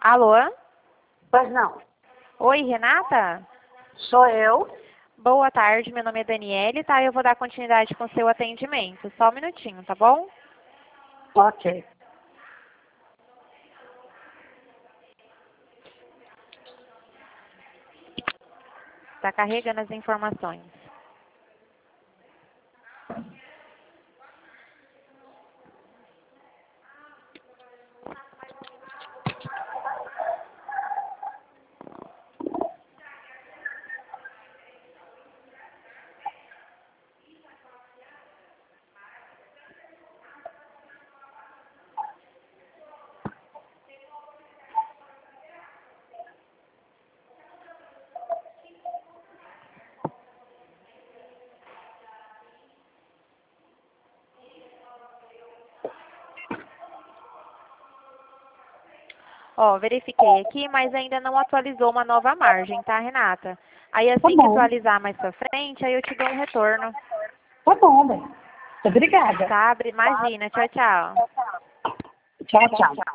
Alô? Pois não. Oi, Renata? Sou eu. Boa tarde, meu nome é Daniele, tá? Eu vou dar continuidade com o seu atendimento. Só um minutinho, tá bom? Ok. Tá carregando as informações. Ó, verifiquei aqui, mas ainda não atualizou uma nova margem, tá, Renata? Aí Tá assim que bom. atualizar mais pra frente, aí eu te dou um retorno. Tá bom, bem. Obrigada. Tá? Imagina. Tchau, tchau. Tchau, tchau.